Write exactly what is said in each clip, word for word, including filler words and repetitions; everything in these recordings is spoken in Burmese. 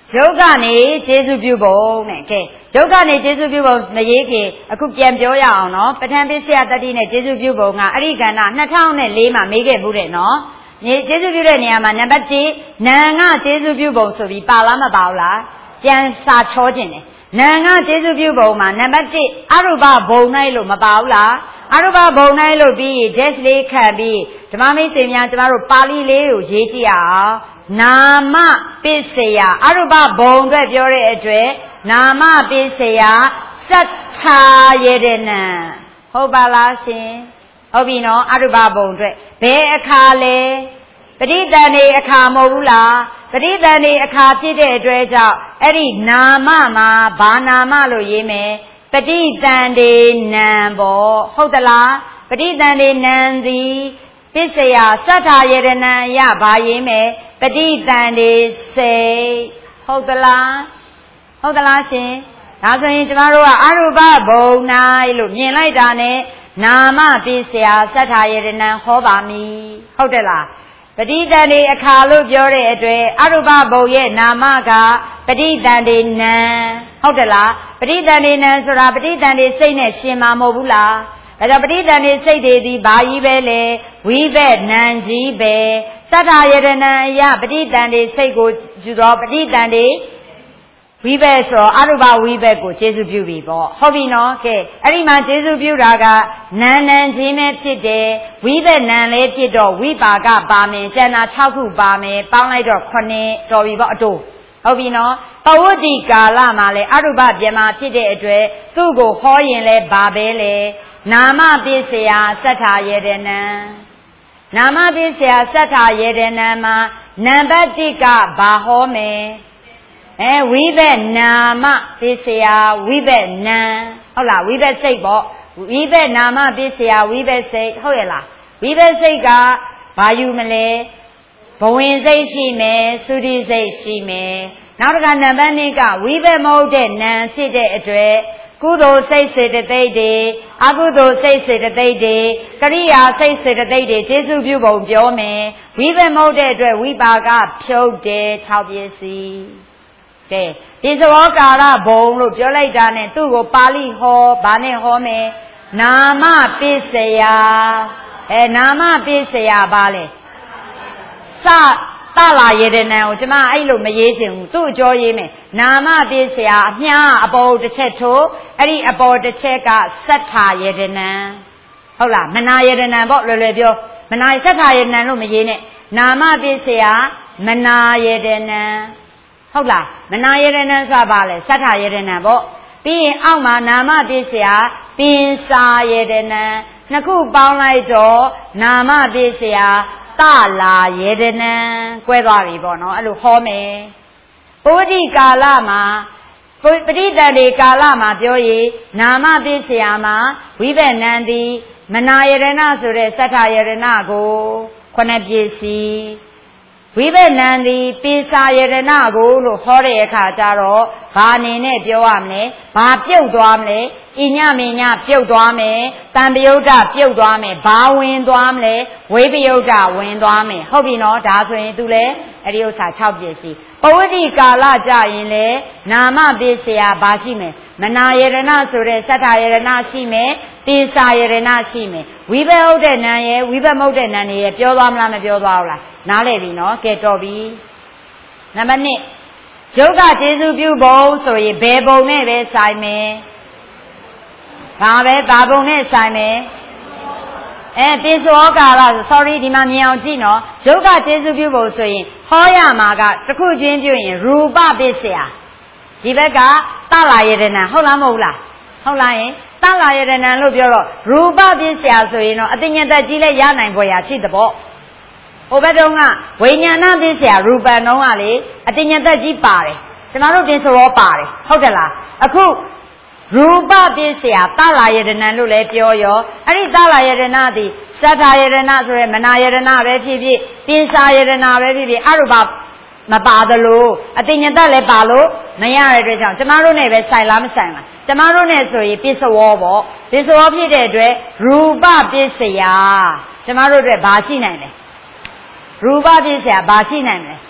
ရုပ်ကနေကျေစုပြုပုံနဲ့ကဲရုပ်ကနေကျေစုပြုပုံမရေးခင်အခုပြန်ပြောရအောင်နော်ပဋ္ဌာန်းပစ္စယတတိနဲ့ကျေစုပြုပုံကအဲ့ဒီကဏ္ဍနှစ်ထောင်လေးမှာမေးခဲ့မှုတဲ့နော်ကျေစုပြုတဲ့နေရာမှာနံပါတ်တစ်နာငါကျေစုပြုပုံဆိုပြီးပါလားမပါဘူးလားပြန်စာချောခြင်းတယ်နာငါကျေစုပြုပုံမှာနံပါတ်တစ်အရူပဘုံ၌လို့မပါဘူးလားအရူပဘုံ၌လို့ပြီး dash လေးခတ်ပြီးဓမ္မမိတ်ဆွေများကျမတို့ပါဠိလေးကိုရေးကြည့်အောင်နာမပစ္စယအရူပဘုံအတွက်ပြောတဲ့အတွက်နာမပစ္စယစัทธาယတနာဟုတ်ပါလားရှင်ဟုတ်ပြီနော်အရူပဘုံအတွက်ဘယ်အခါလဲပဋိသန္ဓေအခါမဟုတ်ဘူးလားပဋိသန္ဓေအခါဖြစ်တဲ့အတွက်ကြောင့်အဲ့ဒီနာမမှာဘာနာမလို့ရေးမယ်ပဋိသန္ဓေနံပေါ့ဟုတ်သလားပဋိသန္ဓေနံသည်ပစ္စယစัทธาယတနာယဘာရေးမယ်ပဋိသန္ဓေစိတ်ဟုတ်သလားဟုတ်သလားရှင်ဒါဆိုရင်ကျမတို့ကအရူပဘုံ၌လို့မြင်လိုက်တာနဲ့နာမပစ္စယစัทธာယတနာဟောပါမည်ဟုတ်တယ်လားပဋိသန္ဓေအခါလို့ပြောတဲ့အတွက်အရူပဘုံရဲ့နာမကပဋိသန္ဓေနံဟုတ်တယ်လားပဋိသန္ဓေနံဆိုတာပဋိသန္ဓေစိတ်နဲ့ရှင်မှာမဟုတ်ဘူးလားဒါကြောင့်ပဋိသန္ဓေစိတ်တွေဒီဘာကြီးပဲလဲဝိဘက်နံကြီးပဲစัทธာယတနာယပဋိသန္ဓေစိတ်ကိုယူသောပဋိသန္ဓေဝိဘက်ဆိုအရူပဝိဘက်ကိုကျေစုပြုပြီပေါ့ဟုတ်ပြီနော်ကဲအဲ့ဒီမှာကျေစုပြုတာကနာနံချင်းပဲဖြစ်တယ်ဝိဘက်နံလည်းဖြစ်တော့ဝိပါကပါမယ်ကျန်တာ၆ခုပါမယ်ပေါင်းလိုက်တော့ခုနှစ်တော်ပြီပေါ့အတူဟုတ်ပြီနော်ပဝတ္တိကာလမှာလဲအရူပပြမဖြစ်တဲ့အတွက်သူ့ကိုဟောရင်လဲဘာပဲလဲနာမပစ္စယစัทธာယတနာနာမပစ္စယစัทธာယတနာမှာနံပါတ်တစ်ကဘာဟောမယ်အဲဝိဘက်နာမပစ္စယဝိဘက်နံဟုတ်လားဝိဘက်စိတ်ပေါ့ဝိဘက်နာမပစ္စယဝိဘက်စိတ်ဟုတ်ရဲ့လားဝိဘက်စိတ်ကဘာယူမလဲဘဝင်စိတ်ရှိမယ်သုတိစိတ်ရှိမယ်နောက်တစ်ခါနံပါတ်နှစ်ကဝိဘက်မဟုတ်တဲ့နံဖြစ်တဲ့အတွက်ကုသိုလ်စိတ်စေတသိက်တွေအကုသိုလ်စိတ်စေတသိက်တွေကရိယာစိတ်စေတသိက်တွေကျေစုပြုပုံပြောမယ်ဝိဘက်မဟုတ်တဲ့အတွက်ဝိပါကဖြုတ်တယ်၆ပစ္စည်းကဲဒီသဘောကာရဘုံလို့ပြောလိုက်တာနဲ့သူ့ကိုပါဠိဟောဗာနဲ့ဟောမယ်နာမပစ္စယအဲနာမပစ္စယဘာလဲစတလာယတနာကိုကျမအဲ့လိုမရေးချင်ဘူးသူ့အကျော်ရေးမယ်နာမပစ္စယအမြားအပေါ်တစ်ချက်ထိုးအဲ့ဒီအပေါ်တစ်ချက်ကစัทธာယတနာဟုတ်လားမနာယတနာပေါ့လွယ်လွယ်ပြောမနာစัทธာယတနာလို့မရေးနဲ့နာမပစ္စယမနာယတနာဟုတ်လားမနာယတနာဆိုတာဘာလဲစัทธာယတနာပေါ့ပြီးရင်အောက်မှာနာမပစ္စယပင်စာယတနာနှစ်ခုပေါင်းလိုက်တော့နာမပစ္စယတလာယတနာကွဲသွားပြီပေါ့နော်အဲ့လိုဟောမယ်ပုဒ္ဓိကာလမှာပဋိသန္ဓေကာလမှာပြောရင်နာမပစ္စယမှာဝိဘက်နံသည်မနာယတနာဆိုတဲ့စัทธာယတနာကိုခုနှစ်ပစ္စည်းဝိဘက်နံသည်ပိစာယတနာကိုလို့ဟောတဲ့အခါကျတော့ဘာအနေနဲ့ပြောရမလဲဘာပြုတ်သွားမလဲဣညမညပြုတ်သွားမယ်တံပယုတ်တပြုတ်သွားမယ်ဘာဝင်သွားမလဲဝိပယုတ်တဝင်သွားမယ်ဟုတ်ပြီနော်ဒါဆိုရင်သူလဲအဲ့ဒီဥစ္စာ၆ပစ္စည်းပဝတ္တိကာလကြရင်လေနာမပစ္စယဘာရှိမယ်မနာယတနာဆိုတဲ့စัทธာယတနာရှိမယ်ပိစာယတနာရှိမယ်ဝိဘက်ဟုတ်တဲ့နံရဲ့ဝိဘက်မဟုတ်တဲ့နံတွေရဲ့ပြောသွားမလားမပြောသွားဘူးလားနားလည်ပြီနော်ကဲတော်ပြီနံပါတ်နှစ်ယုတ်ကကျေစုပြုပုံဆိုရင်ဘယ်ပုံနဲ့ပဲဆိုင်မယ်ဘာပဲဘာပုံနဲ့ဆိုင်မယ်အဲပိစောကာလ sorry ဒီမှာမြင်အောင်ကြည့်နော်ယုတ်ကကျေစုပြုပုံဆိုရင်ဟောရမှာကတစ်ခုချင်းပြုရင်ရူပပစ္စယဒီဘက်ကတလာယတနာဟုတ်လားမဟုတ်လားဟုတ်လားယင်တလာယတနာလို့ပြောတော့ရူပပစ္စယဆိုရင်တော့အတိညာတကြီးလဲရနိုင်ဖွယ်ရာရှိတဲ့ပေါ့ဟိုဘက်တုန်းကဝိညာဏပစ္စယရူပံတုန်းကလေအတိညာတကြီးပါတယ်ကျမတို့ပြင်စောပါတယ်ဟုတ်တယ်လားအခုရူပပစ္စယတလာယတနာလို့လည်းပြောရောအဲ့ဒီတလာယတနာသည်စัทธာယတနာဆိုရဲမနာယတနာပဲဖြစ်ဖြစ်ပိစာယတနာပဲဖြစ်ဖြစ်အရူပမပါသလိုအတိညာတလည်းပါလို့မရတဲ့အတွက်ကြောင့်ကျမတို့နဲ့ပဲဆိုင်လားမဆိုင်လားကျမတို့နဲ့ဆိုရင်ပစ္စဝောပေါ့ပစ္စဝောဖြစ်တဲ့အတွက်ရူပပစ္စယကျမတို့အတွက်ဘာရှိနိုင်လဲရူပပစ္စယဘာရှိနိုင်လဲတ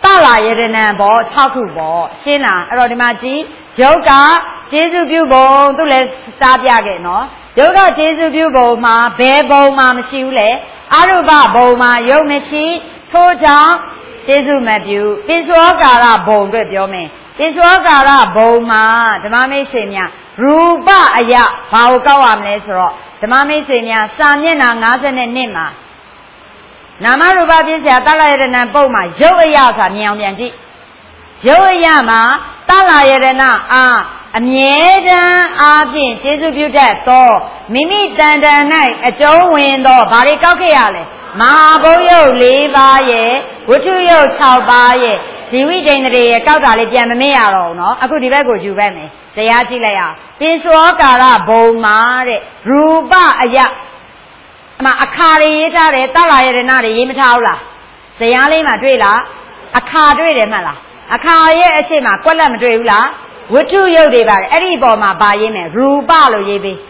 လာယတနာဘော၆ခုပေါ့ရှင်းလားအဲ့တော့ဒီမှာကြည့်ယုတ်ကကျေစုပြုပုံသူလည်းစားပြခဲ့နော်ယုတ်ကကျေစုပြုပုံမှာဘယ်ပုံမှာမရှိဘူးလေအရုပဘုံမှာယုတ်မရှိထို့ကြောင့်ကျေစုမပြုပိစ္ဆောကာရဘုံအတွက်ပြောမယ်ပိစ္ဆောကာရဘုံမှာဓမ္မမိတ်ဆွေများရူပအယဘာကိုကောက်ရမလဲဆိုတော့ဓမ္မမိတ်ဆွေများစာမျက်နှာ၅၂မှာနာမရူပပြည့်စရာတလယတနာပုံမှာယုတ်အယဆိုတာမြင်အောင်ပြန်ကြည့်ယုတ်အယမှာတလယတနာအားအမြဲတမ်းအားဖြင့်ကျေစုပြုတတ်သောမိမိတန်တန်၌အကျုံးဝင်သောဘာတွေကောက်ခဲ့ရလဲမဟာဘုံယုတ်၄ပါးရဲ့ဝတ္ထုယုတ်၆ပါးရဲ့ဒီဝိဒိန္ဒရေရဲ့ကောက်တာလေးပြန်မမေ့ရတော့ဘူးเนาะအခုဒီဘက်ကိုယူပဲမယ်တရားကြည့်လိုက်အောင်ပိစ္ဆောကာရဘုံမှာတဲ့ရူပအယအမအခါတွေရေးထားတယ်တလာယရဏတွေရေးမထားဘူးလားဇယားလေးမှာတွေ့လားအခါတွေ့တယ်မှတ်လားအခါရဲ့အရှိမကွက်လက်မတွေ့ဘူးလားဝတ္ထုယုတ်တွေပါတယ်အဲ့ဒီအပေါ်မှာဗာရေးမယ်ရူပလို့ရေးပေး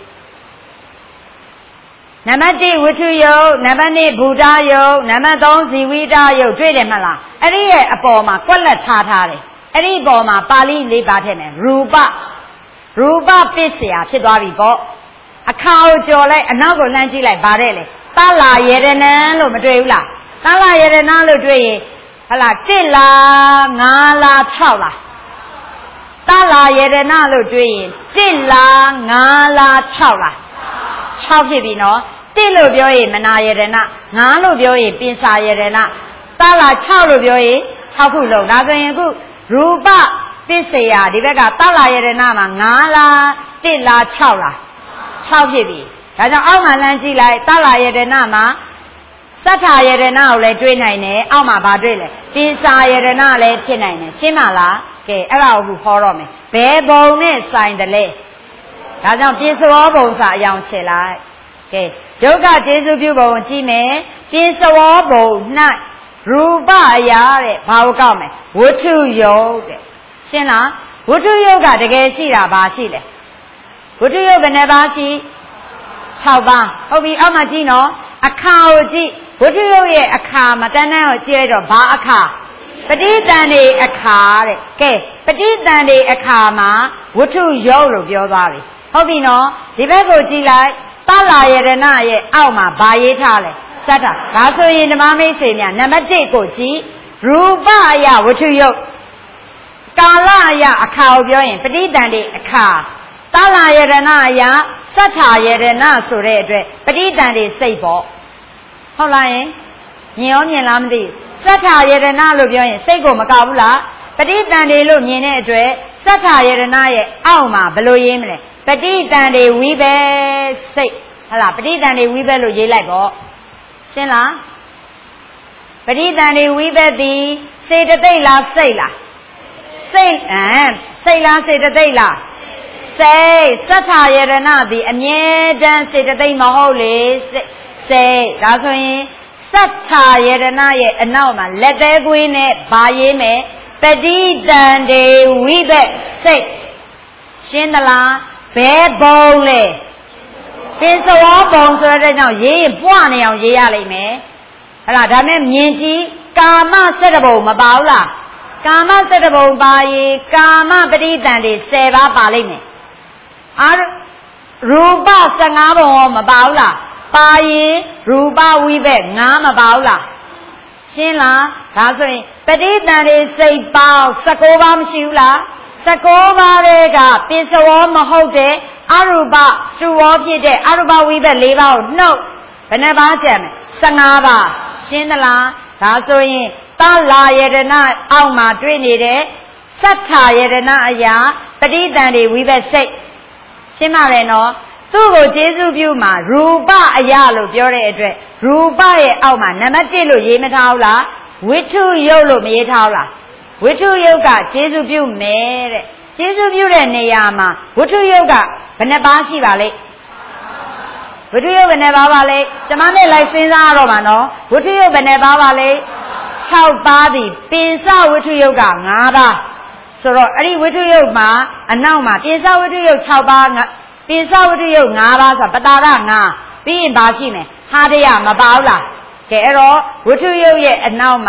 နံပါတ်၁ဝတ္ထုယုတ်နံပါတ်၂ဘူတယုတ်နံပါတ်၃ဇီဝိတယုတ်တွေ့တယ်မှတ်လားအဲ့ဒီရဲ့အပေါ်မှာကွက်လက်ထားထားတယ်အဲ့ဒီအပေါ်မှာပါဠိလေးပါထည့်မယ်ရူပရူပပစ္စယဖြစ်သွားပြီပေါ့အခါကိုကြော်လိုက်အနောက်ကိုလှမ်းကြည့်လိုက်ဗါတဲ့လေတလာယရဏလို့မတွေ့ဘူးလားတလာယရဏလို့တွေ့ရင်ဟလာတစ်လားငါးလား၆လားတလာယရဏလို့တွေ့ရင်တစ်လားငါးလား၆လား၆ဖြစ်ပြီနော်တစ်လို့ပြောရင်မနာယရဏငါးလို့ပြောရင်ပင်စာယရဏတလာ၆လို့ပြောရင်၆ခုလုံးဒါဆိုရင်အခုရူပပစ္စယဒီဘက်ကတလာယရဏမှာငါးလားတစ်လား၆လား၆ဖြစ်ပြီဒါကြောင့်အောက်မှာလမ်းကြည့်လိုက်တလာယရဏမှာသတ္ထာယရဏကိုလည်းတွေးနိုင်တယ်အောက်မှာဗာတွေ့လဲပင်စာယရဏလည်းဖြစ်နိုင်တယ်ရှင်းမလားကဲအဲ့ဒါကိုဟောတော့မယ်ဘယ်ဘုံနဲ့ဆိုင်တယ်လဲဒါကြောင့်ပိစ္ဆောဘုံစာအယောင်ချေလိုက်ကဲယုတ်ကကျေစုပြုဘုံကြည့်မယ်ပိစ္ဆောဘုံ၌ရူပအရာတဲ့ဘာကိုကောက်မယ်ဝတ္ထုယုတ်တဲ့ရှင်းလားဝတ္ထုယုတ်ကတကယ်ရှိတာဘာရှိလဲဝတ္ထုယုတ်ဘယ်နှပါးရှိ၆ပါးဟုတ်ပြီအောက်မှာကြည့်နော်အခါကိုကြည့်ဝတ္ထုယုတ်ရဲ့အခါမတန်းတန်းကိုကြည့်လိုက်တော့ဘာအခါပဋိသန္ဓေအခါတဲ့ကဲပဋိသန္ဓေအခါမှာဝတ္ထုယုတ်လို့ပြောသွားပြီဟုတ်ပြီနော်ဒီဘက်ကိုကြည့်လိုက်တလာယရဏရဲ့အောက်မှာဘာရေးထားလဲစက်တာဒါဆိုရင်ဓမ္မမိတ်ဆွေများနံပါတ်၁ကိုကြည့်ရူပအယဝတ္ထုယုတ်ကာလအယအခါကိုပြောရင်ပဋိသန္ဓေအခါတလာယရဏအယစက်ထာယရဏဆိုတဲ့အတွက်ပဋိသန္ဓေစိတ်ပေါ့ဟုတ်လားယင်မြင်ရောမြင်လားမသိစက်ထာယရဏလို့ပြောရင်စိတ်ကိုမကောက်ဘူးလားပဋိသန္ဓေလို့မြင်တဲ့အတွက်စက်ထာယရဏရဲ့အောက်မှာဘယ်လိုရေးမလဲပဋိသန္ဓေဝိဘစိတ်ဟုတ်လားပဋိသန္ဓေဝိဘလို့ရေးလိုက်ပေါ့ရှင်းလားပဋိသန္ဓေဝိဘသည်စေတသိက်လားစိတ်လားစိတ်အမ်စိတ်လားစေတသိက်လားစိတ်စက်ထာယရဏသည်အမြဲတမ်းစေတသိက်မဟုတ်လေစိတ်စိတ်ဒါဆိုရင်စက်ထာယရဏရဲ့အနောက်မှာလက်သေးကွင်းနဲ့ဗာရေးမယ်ပဋိသန္ဓေဝိဘစိတ်ရှင်းသလားဘယ်ဘုံလဲပိစ္ဆောဘုံဆိုတဲ့ကြောင့်ရေးရင်ပွားနေအောင်ရေးရလိမ့်မယ်ဟလားဒါမဲ့မြင်ကြည့်ကာမစက်တဘုံမပါဘူးလားကာမစက်တဘုံပါရေးကာမပဋိသန္ဓေ၁၀ပါးပါလိမ့်မယ်အာရူပ၁၅ဘုံရောမပါဘူးလားပါရင်ရူပဝိဘက်ငါးမပါဘူးလားရှင်းလားဒါဆိုရင်ပဋိသန္ဓေစိတ်ပေါင်း၁၉ပါးမရှိဘူးလား၁၉ပါးတွေကပိစ္ဆောမဟုတ်တဲ့အရူပစုဝေါဖြစ်တဲ့အရူပဝိဘက်၄ပါးကိုနှုတ်ဘယ်နှပါးကျန်မလဲ၁၅ပါးရှင်းသလားဒါဆိုရင်တလာယရဏအောက်မှာတွေ့နေတဲ့စက်ထာယရဏအရာပဋိသန္ဓေဝိဘက်စိတ်ရှင်းပါလေနော်သူ့ကိုကျေစုပြုမှာရူပအရာလို့ပြောတဲ့အတွက်ရူပရဲ့အောက်မှာနံပါတ်၁လို့ရေးမထားဘူးလားဝိထုယုတ်လို့မရေးထားဘူးလားဝိထုယုတ်ကကျေစုပြုမယ်တဲ့ကျေစုပြုတဲ့နေရာမှာဝိထုယုတ်ကဘယ်နှပါးရှိပါလဲဝိထုယုတ်ဘယ်နှပါးပါလဲကျမနဲ့လိုက်စဉ်းစားရတော့မှာနော်ဝိထုယုတ်ဘယ်နှပါးပါလဲ၆ပါးသည်ပိစဝိထုယုတ်က၅ပါးဆိုတော့အဲ့ဒီဝိထုယုတ်မှာအနောက်မှာပိစဝိထုယုတ်၆ပါးပိစဝိထုယုတ်၅ပါးဆိုတာပတာရ၅ပြီးရင်ဘာရှိမယ်ဟာတရမပါဘူးလားကဲအဲ့တော့ဝိထုယုတ်ရဲ့အနောက်မှာတ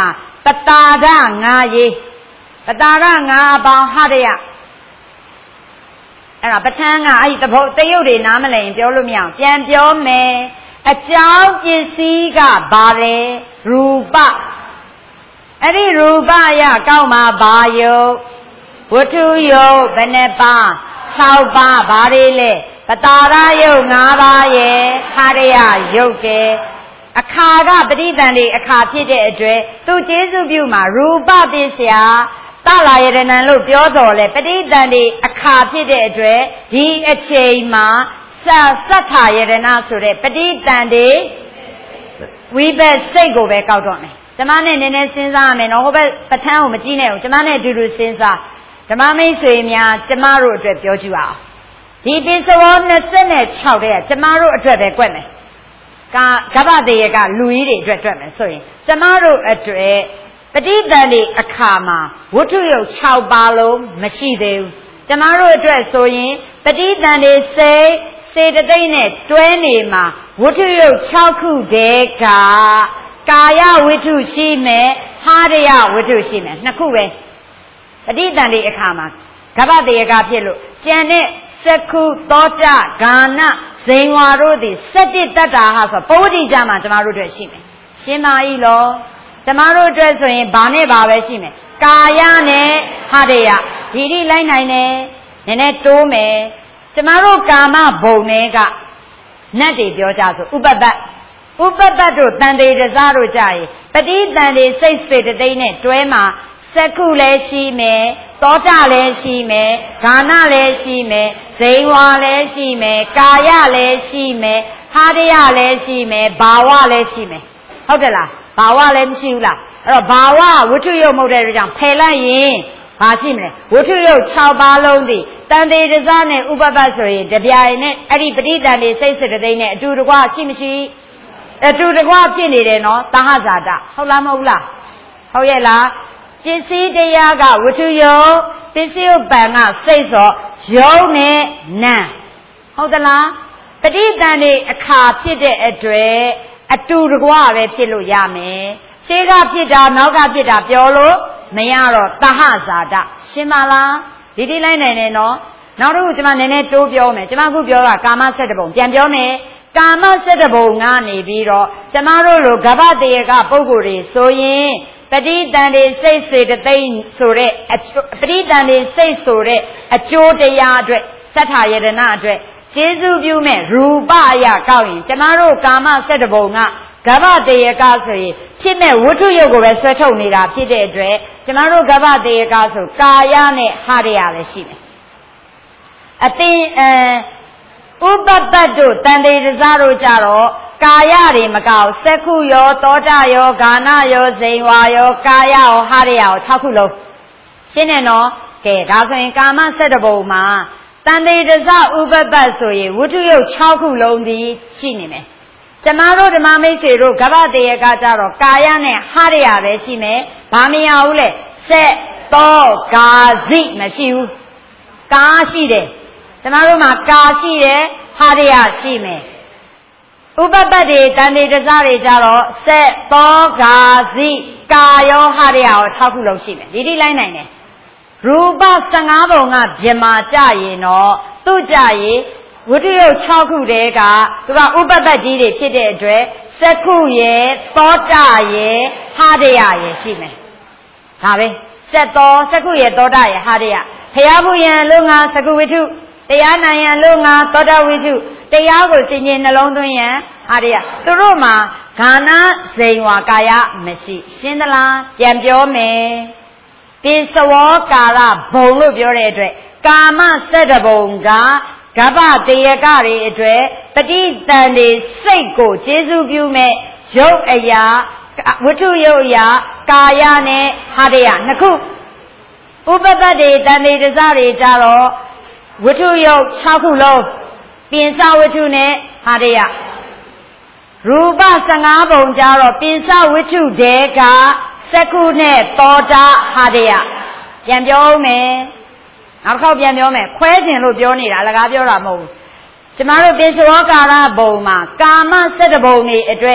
ပတာဒငါးရေးပတာဒငါးအပေါင်းဟာရယအဲ့ဒါပဋ္ဌာန်းကအဲ့ဒီသဘောတရုပ်တွေနားမလည်ရင်ပြောလို့မရအောင်ပြန်ပြောမယ်အကြောင်းပစ္စည်းကဘာလဲရူပအဲ့ဒီရူပရကောက်မှာဘာယုတ်ဝတ္ထုယုတ်ဘယ်နှပါး၆ပါးဘာတွေလဲပတာရယုတ်၅ပါးရဲ့ခါရယယုတ်တယ်အခါကပဋိသန္ဓေအခါဖြစ်တဲ့အတွက်သူကျေစုပြုမှာရူပပစ္စယတလာယတနံလို့ပြောတော်လဲပဋိသန္ဓေအခါဖြစ်တဲ့အတွက်ဒီအချိန်မှာသသထာယတနာဆိုတဲ့ပဋိသန္ဓေဝိဘတ်စိတ်ကိုပဲကောက်တော့မယ်ကျမနဲ့နည်းနည်းစဉ်းစားရမယ်နော်ဟိုဘက်ပဋ္ဌာန်းကိုမကြည့်နဲ့ဘူးကျမနဲ့အတူတူစဉ်းစားဓမ္မမိတ်ဆွေများကျမတို့အတွက်ပြောကြည့်အောင်ဒီပိစဝော၂၆တဲ့ကကျမတို့အတွက်ပဲကြွက်မယ်ကကဗ္ဗတေယကလူကြီးတွေအတွက်ကြွက်မယ်ဆိုရင်ကျမတို့အတွက်ပဋိသန္ဓေအခါမှာဝတ္ထုယုတ်၆ပါးလုံးမရှိသေးဘူးကျမတို့အတွက်ဆိုရင်ပဋိသန္ဓေစိတ်စေတသိက်နဲ့တွဲနေမှာဝတ္ထုယုတ်၆ခုတည်းကကာယဝတ္ထုရှိမယ်ဟာရယဝတ္ထုရှိမယ်နှစ်ခုပဲပဋိသန္ဓေအခါမှာကဗ္ဗတေယကဖြစ်လို့ကျန်တဲ့စက္ခုသောတဂာနဇိန်ဝါတို့သည်စတ္တိတ္တာဟာဆိုပုဝတိကြမှာကျမတို့အတွက်ရှိမယ်ရှင်းပါ၏လောကျမတို့အတွက်ဆိုရင်ဘာနဲ့ဘာပဲရှိမယ်ကာယနဲ့ဟာရယဒီဒီလိုက်နိုင်တယ်နည်းနည်းတိုးမယ်ကျမတို့ကာမဘုံတွေကနတ်တွေပြောကြဆိုဥပပတ္ဥပပတ္တို့တန်တေတစားတို့ကြရင်ပฏิတန်တေစိတ်စေတသိက်နဲ့တွဲမှာစက္ခုလည်းရှိမယ်သောတာလည်းရှိမယ်ဂာနလည်းရှိမယ်ဇိန်ဝါလည်းရှိမယ်ကာယလည်းရှိမယ်ဟာရယလည်းရှိမယ်ဘာဝလည်းရှိမယ်ဟုတ်တယ်လားဘာဝလည်းမရှိဘူးလားအဲ့တော့ဘာဝဝတ္ထုယုတ်မဟုတ်တဲ့အတွက်ကြောင့်ဖယ်လိုက်ရင်ဘာရှိမလဲဝတ္ထုယုတ်၆ပါးလုံးဒီတန်တေတစားနဲ့ဥပပတ္ဆိုရင်တပြိုင်နဲ့အဲ့ဒီပဋိတန်တေစိတ်စေတသိက်နဲ့အတူတကွရှိမရှိအတူတကွဖြစ်နေတယ်နော်သဟဇာတဟုတ်လားမဟုတ်လားဟုတ်ရဲ့လားပစ္စည်းတရားကဝတ္ထုယုတ်ပစ္စည်းယုတ်ပံကစိတ်စောယုံနဲ့နံဟုတ်သလားပဋိသန္ဓေအခါဖြစ်တဲ့အတွက်အတူတကွပဲဖြစ်လို့ရမယ်ရှေးကဖြစ်တာနောက်ကဖြစ်တာပြောလို့မရတော့သဟဇာတရှင်းပါလားဒီဒီလိုက်နိုင်တယ်နော်နောက်တစ်ခုကျွန်မနည်းနည်းတိုးပြောမယ်ကျွန်မအခုပြောတာကာမ၁၇ပုံပြန်ပြောမယ်ကာမ၁၇ပုံကနေပြီးတော့ကျမတို့လိုကဗ္ဗတေယကပုဂ္ဂိုလ်တွေဆိုရင်ပဋိသန္ဓေစိတ်စေတသိက်ဆိုတဲ့ပဋိသန္ဓေစိတ်ဆိုတဲ့အကျိုးတရားအတွက်သတ္ထာယတနာအတွက်ကျေစုပြုမဲ့ရူပအရာကောက်ရင်ကျမတို့ကာမ၁၇ပုံကကဗ္ဗတေယကဆိုရင်ဖြစ်မဲ့ဝတ္ထုယုတ်ကိုပဲဆွဲထုတ်နေတာဖြစ်တဲ့အတွက်ကျမတို့ကဗ္ဗတေယကဆိုကာယနဲ့ဟာရယလည်းရှိတယ်အတင်းအဲဥပပတ္တို့တန်တေတစားတို့ကြတော့ကာယတွေမကောက်စက္ခုယောသောတာယောဂာနယောဇိန်ဝါယောကာယယောဟာရယယော၆ခုလုံးရှင်းတယ်နော်ကဲဒါဆိုရင်ကာမ၁၇ပုံမှာတန်တေတစားဥပပတ္ဆိုရင်ဝတ္ထုယုတ်၆ခုလုံးဒီရှိနေမယ်ကျမတို့ဓမ္မမိတ်ဆွေတို့ကဗ္ဗတေယကကြတော့ကာယနဲ့ဟာရယပဲရှိမယ်ဘာမရဘူးလဲစက်သောဂါဇိမရှိဘူးကာရှိတယ်ကျမတို့မှာကာရှိတယ်ဟာရယရှိမယ်ဥပပတ္တိတန်တေတစားတွေကြတော့စက်သောဂါဇိကာယောဟာရယရော၆ခုလုံးရှိမယ်ဒီဒီလိုက်နိုင်တယ်ရူပ၁၅ပုံကဗြဟ္မာကြရင်တော့သူ့ကြရင်ဝတ္ထုယုတ်၆ခုတည်းကသူကဥပပတ္တိတွေဖြစ်တဲ့အတွက်စက္ခုရဲ့သောတာရဲ့ဟာရယရဲ့ရှိမယ်ဒါပဲစက်သောစက္ခုရဲ့သောတာရဲ့ဟာရယဖျားဘူးယံလို့ငါစက္ခုဝတ္ထုတရားနိုင်ရန်လို့ငါသောတာဝိထုတရားကိုစင်ကြင်နှလုံးသွင်းရန်ဟာရယသူတို့မှာဂာနဇိန်ဝါကာယမရှိရှင်းသလားပြန်ပြောမယ်ပိစဝောကာလဘုံလို့ပြောတဲ့အတွက်ကာမ၁၇ပုံကကဗ္ဗတေယကတွေအတွက်ပဋိသန္ဓေစိတ်ကိုကျေစုပြုမဲ့ရုပ်အရာဝတ္ထုရုပ်အရာကာယနဲ့ဟာရယနှစ်ခုဥပပတ္တိတန်တေတစားတွေကြတော့ဝတ္ထုယုတ်၆ခုလုံးပြင်စဝတ္ထုနဲ့ဟာရယရူပ၁၅ပုံကြတော့ပြင်စဝတ္ထုတဲကစက္ခုနဲ့သောတာဟာရယပြန်ပြောမယ်နောက်တစ်ခေါက်ပြန်ပြောမယ်ခွဲခြင်းလို့ပြောနေတာလကားပြောတာမဟုတ်ဘူးကျမတို့ပိစဝောကာလဘုံမှာကာမ၁၇ပုံနေအတွက်က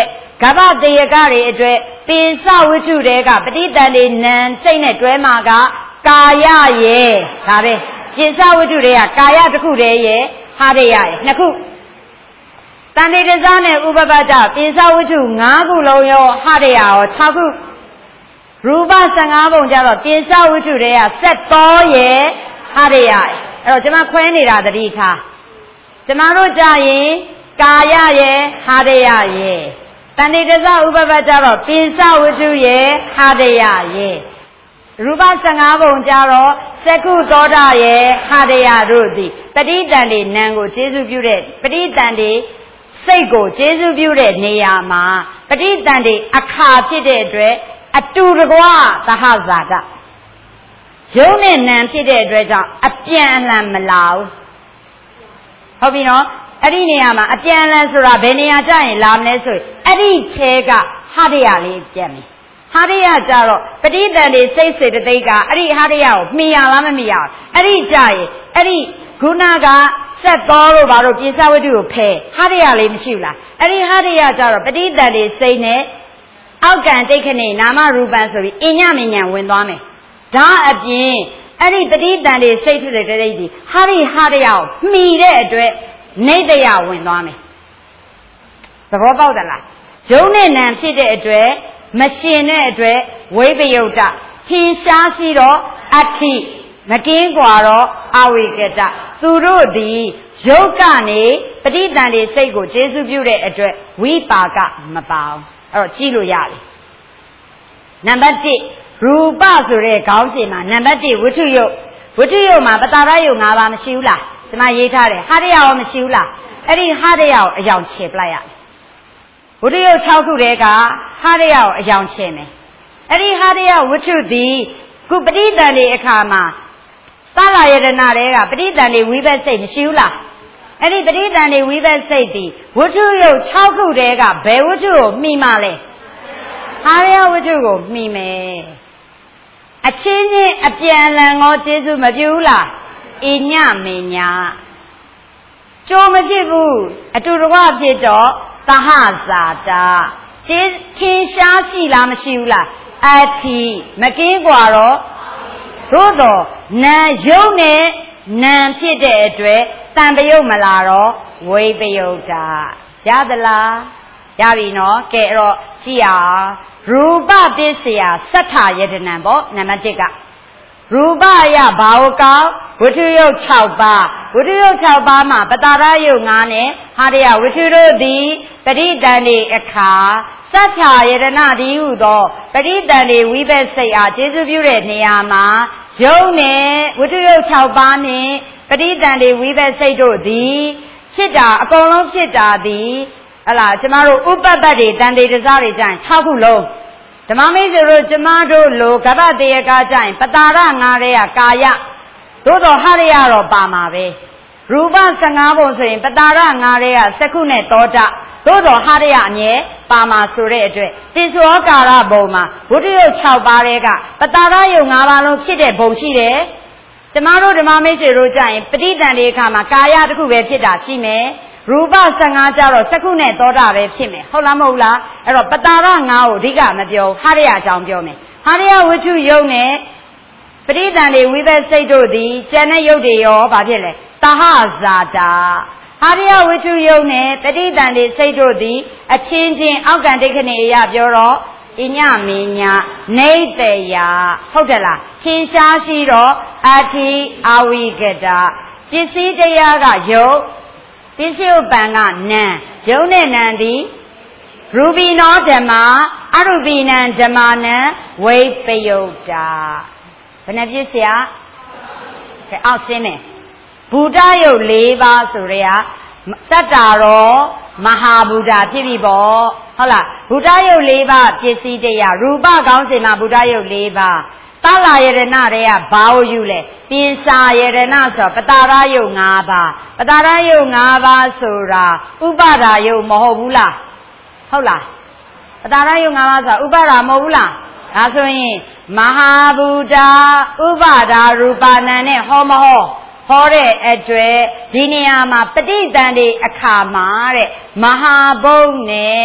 ကဗ္ဗတေယကတွေအတွက်ပိစဝိတုတွေကပဋိသန္ဓေနံစိတ်နဲ့တွဲမှာကကာယရဲ့ဒါပဲပိစဝိတုတွေကကာယတစ်ခုတည်းရဲ့ဟာရယရဲ့နှစ်ခုတန်တေတစားနဲ့ဥပပတ္တပိစဝိတု၅ခုလုံးရောဟာရယရော၆ခုရူပ၁၅ပုံကြတော့ပိစဝိတုတွေကစက်သောရဲ့ဟာရယရဲ့အဲ့တော့ကျွန်မခွဲနေတာတတိထားကျွန်မတို့ကြရင်ကာယရဲ့ဟာရယရဲ့တဏိတဇဥပပတ္တတော့ပိစဝတ္ထုရဲ့ဟာရယရဲ့ရူပ၁၅ပုံကြတော့သက္ခုသောတာရဲ့ဟာရယတို့သည်ပဋိသန္ဓေနံကိုကျေစုပြုတဲ့ပဋိသန္ဓေစိတ်ကိုကျေစုပြုတဲ့နေရာမှာပဋိသန္ဓေအခါဖြစ်တဲ့အတွက်အတူတကွသဟဇာတယုံနဲ့နံဖြစ်တဲ့အတွက်ကြောင့်အပြန်အလှန်မလာဘူးဟုတ်ပြီနော်အဲ့ဒီနေရာမှာအပြန်အလှန်ဆိုတာဘယ်နေရာကျရင်လာမလဲဆိုရင်အဲ့ဒီချဲကဟာရယလေးပြန်ပြီဟာရယကြတော့ပဋိသန္ဓေစိတ်စေတသိက်ကအဲ့ဒီဟာရယကိုမှီရလားမမှီရဘူးအဲ့ဒီကြရင်အဲ့ဒီခုနကစက်တော်တို့ဘာလို့ပိစဝတ္ထုကိုဖယ်ဟာရယလေးမရှိဘူးလားအဲ့ဒီဟာရယကြတော့ပဋိသန္ဓေစိတ်နဲ့အောက်ကံတိတ်ခဏိနာမရူပံဆိုပြီးအညမဉဏ်ဝင်သွားမယ်ဒါအပြင်အဲ့ဒီပဋိသန္ဓေစိတ်ဖြစ်တဲ့တိတ်ဒီဟာရိဟာရယကိုမှီတဲ့အတွက်နေတယဝင်သွားမယ်သဘောပေါက်သလားယုံနဲ့နံဖြစ်တဲ့အတွက်မရှင်တဲ့အတွက်ဝိပယုတ်တထင်ရှားရှိတော့အဋ္ဌိမကင်းกว่าတော့အဝိကတသူတို့သည်ယုတ်ကနေပဋိသန္ဓေစိတ်ကိုကျေစုပြုတဲ့အတွက်ဝိပါကမပါအောင်အဲ့တော့ကြည့်လို့ရတယ်နံပါတ်၁ရူပဆိုတဲ့ခေါင်းစဉ်မှာနံပါတ်၁ဝိထုယုတ်ဝိထုယုတ်မှာပတာရယုတ်၅ပါးမရှိဘူးလားဒီမှာရေးထားတယ်ဟာရယရောမရှိဘူးလားအဲ့ဒီဟာရယကိုအယောင်ချေပလိုက်ရတယ်ဝိထုယုတ်၆ခုတည်းကဟာရယကိုအယောင်ချေမယ်အဲ့ဒီဟာရယဝိထုသည်ခုပဋိသန္ဓေအခါမှာသလာယတနာတွေကပဋိသန္ဓေဝိဘတ်စိတ်မရှိဘူးလားအဲ့ဒီပဋိသန္ဓေဝိဘတ်စိတ်သည်ဝိထုယုတ်၆ခုတည်းကဘယ်ဝိထုကိုမှီမှလဲဟာရယဝိထုကိုမှီမယ်အချင်းချင်းအပြန်အလှန်ကိုကျေစုမပြုဘူးလားအညမေညာကြိုးမဖြစ်ဘူးအတူတကွဖြစ်တော့သဟဇာတာရှင်းရှင်းရှားရှိလားမရှိဘူးလားအဋ္ဌိမကင်းกว่าတော့သို့တော့နာယုံနဲ့နာဖြစ်တဲ့အတွက်တံပယုတ်မလာတော့ဝိပယုတ်တာရသလားရပြီနော်ကဲအဲ့တော့ကြည့်အောင်ရူပပစ္စယသတ္ထယတနံပေါ့နံပါတ်၁ကရူပယဘာဝကောဝိထုယုတ်၆ပါးဝိထုယုတ်၆ပါးမှာပတာရယုတ်၅နဲ့ဟာရယဝိထုတို့သည်ပဋိသန္ဓေအခါသတ္ထယတနာဒီဟုသောပဋိသန္ဓေဝိဘတ်စိတ်အားကျေစုပြုတဲ့နေရာမှာယုံနဲ့ဝိထုယုတ်၆ပါးနဲ့ပဋိသန္ဓေဝိဘတ်စိတ်တို့သည်ဖြစ်တာအကုန်လုံးဖြစ်တာသည်ဟလာကျမတို့ဥပပတ္တိတန်တေတစားတွေကြရင်၆ခုလုံးဓမ္မမိတ်ဆွေတို့ကျမတို့လိုကပ္ပတေယကကြရင်ပတာရငါးတဲ့ကာယသို့တော်ဟာရယတော့ပါမှာပဲရူပ၁၅ပုံဆိုရင်ပတာရငါးတဲ့ကသက္ခုနဲ့သောတာသို့တော်ဟာရယအမြဲပါမှာဆိုတဲ့အတွက်ပိစ္ဆောကာရဘုံမှာဝိတ္တယုတ်၆ပါးတဲ့ကပတာရယုတ်၅ပါးလုံးဖြစ်တဲ့ဘုံရှိတယ်ကျမတို့ဓမ္မမိတ်ဆွေတို့ကြရင်ပဋိသန္ဓေအခါမှာကာယတစ်ခုပဲဖြစ်တာရှိမယ်ရူပ၁၅ကြတော့သက္ခုနဲ့သောတာပဲဖြစ်မယ်ဟုတ်လားမဟုတ်လားအဲ့တော့ပတာရငါးကိုအဓိကမပြောဟာရယအကြောင်းပြောမယ်ဟာရယဝိထုယုတ်နဲ့ပဋိသန္ဓေဝိဘတ်စိတ်တို့သည်ကျန်တဲ့ယုတ်တွေရောဘာဖြစ်လဲသဟဇာတာဟာရယဝိထုယုတ်နဲ့ပဋိသန္ဓေစိတ်တို့သည်အချင်းချင်းအောက်ကံဒိဋ္ဌိအရာပြောတော့အညမေညာနေတယဟုတ်တယ်လားထင်ရှားရှိတော့အဋ္ဌိအဝိကတပစ္စည်းတရားကယုတ်ပစ္စယုပံကနံယုံနဲ့နံသည်ရူပိနောဓမ္မာအရူပိနံဓမ္မာနံဝိပယုတ်တာဘယ်နှပြည့်စရာကဲအောက်ဆင်းမယ်ဘုဒ္ဓယုတ်၄ပါးဆိုရဲတတ္တာရောမဟာဗုဒ္ဓဖြစ်ပြီပေါ့ဟုတ်လားဘုဒ္ဓယုတ်၄ပါးပစ္စည်းတရားရူပကောင်းစင်မှာဘုဒ္ဓယုတ်၄ပါးသလာယရဏတွေကဘာကိုယူလဲပိစာယရဏဆိုပတာရယုတ်၅ပါးပတာရယုတ်၅ပါးဆိုတာဥပါဒါယုတ်မဟုတ်ဘူးလားဟုတ်လားပတာရယုတ်၅ပါးဆိုတာဥပါဒါမဟုတ်ဘူးလားဒါဆိုရင်မဟာဗုဒ္ဓဥပါဒါရူပနာနဲ့ဟောမဟောဟောတဲ့အတွက်ဒီနေရာမှာပဋိသန္ဓေအခါမှာတဲ့မဟာဘုံနဲ့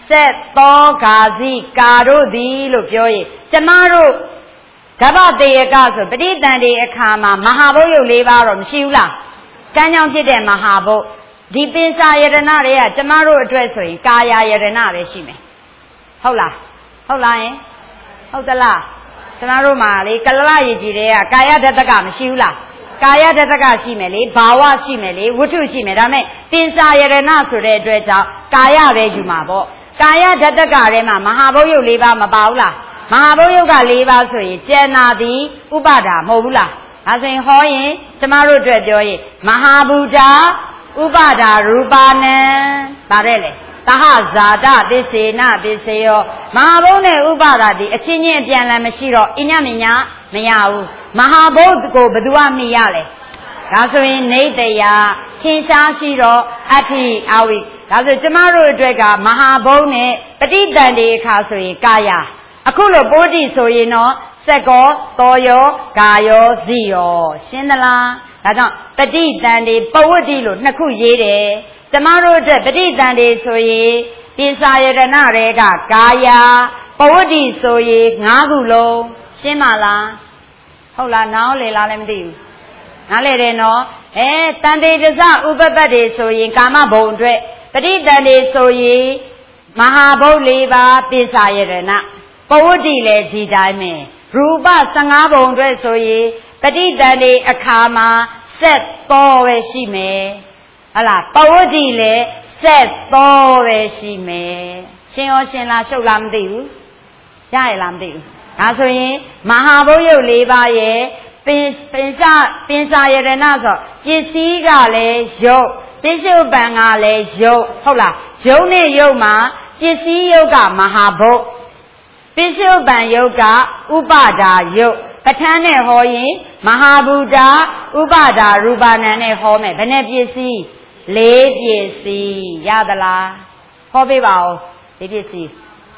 ဆက်သောဂါစီကာတို့သည်လို့ပြောရင်ကျမတို့ကဗ္ဗတေယကဆိုပဋိသန္ဓေအခါမှာမဟာဘုတ်ရုပ်၄ပါးတော့မရှိဘူးလားကံကြောင့်ဖြစ်တဲ့မဟာဘုတ်ဒီပင်စာယတနာတွေကကျမတို့အတွက်ဆိုရင်ကာယယတနာပဲရှိမယ်ဟုတ်လားဟုတ်လားယင်ဟုတ်သလားကျမတို့မှာလေကလလရည်ကြီးတွေကကာယဓတ္တကမရှိဘူးလားကာယဓတ္တကရှိမယ်လေဘာဝရှိမယ်လေဝတ္ထုရှိမယ်ဒါမဲ့ပင်စာယတနာဆိုတဲ့အတွက်ကြောင့်ကာယပဲယူမှာပေါ့ကာယဓတ္တကထဲမှာမဟာဘုတ်ရုပ်၄ပါးမပါဘူးလားမဟာဘုတ်ရုပ်က၄ပါးဆိုရင်ကျန်နာသည်ဥပါဒါမဟုတ်ဘူးလားဒါဆိုရင်ဟောရင်ကျမတို့အတွက်ပြောရင်မဟာဘူတာဥပါဒါရူပါနံဗါတဲ့လေသဟဇာတသစ္စေနပစ္စယောမဟာဘုတ်နဲ့ဥပါဒါဒီအချင်းချင်းအပြန်လည်မရှိတော့အညမညာမရဘူးမဟာဘုတ်ကိုဘယ်သူကမိရလဲဒါဆိုရင်နေတရာထင်ရှားရှိတော့အဋ္ဌိအဝိဒါဆိုကျမတို့အတွက်ကမဟာဘုတ်နဲ့ပဋိသန္ဓေအခါဆိုရင်ကာယအခုလိုပိုးတိဆိုရင်တော့စက်ကောတောယောဂါယောဇိယောရှင်းသလားဒါကြောင့်ပဋိသန္ဓေပဝတ္တိလို့နှစ်ခုရေးတယ်ကျမတို့အတွက်ပဋိသန္ဓေဆိုရင်ပိစာယတနာတွေကကာယပဝတ္တိဆိုရင်၅ခုလုံးရှင်းပါလားဟုတ်လားနားလေလားလည်းမသိဘူးနားလေတယ်နော်အဲတန်တေတစဥပပတ်တွေဆိုရင်ကာမဘုံအတွက်ပဋိသန္ဓေဆိုရင်မဟာဘုတ်၄ပါးပိစာယတနာပဝတ္တိလည်းဒီတိုင်းပဲရူပ၁၅ဘုံအတွက်ဆိုရင်ပဋိသန္ဓေအခါမှာဆက်သောပဲရှိမယ်ဟလားပဝတ္တိလည်းဆက်သောပဲရှိမယ်ရှင်းရောရှင်းလားရှုပ်လားမသိဘူးရရလားမသိဘူးဒါဆိုရင်မဟာဘုတ်ရုပ်၄ပါးရဲ့ပင်ပင်စပင်စာယတနာဆိုပစ္စည်းကလည်းရုပ်ပစ္စုပန်ကလည်းရုပ်ဟုတ်လားရုပ်နဲ့ရုပ်မှာပစ္စည်းရုပ်ကမဟာဘုတ်ပစ္စုပန်ယုတ်ကဥပါဒါယုတ်ပဋ္ဌာန်းနဲ့ဟောရင်မဟာဘူတာဥပါဒါရူပနာနဲ့ဟောမယ်ဘယ်နဲ့ပစ္စည်းလေးပစ္စည်းရသလားဟောပေးပါဦးလေးပစ္စည်း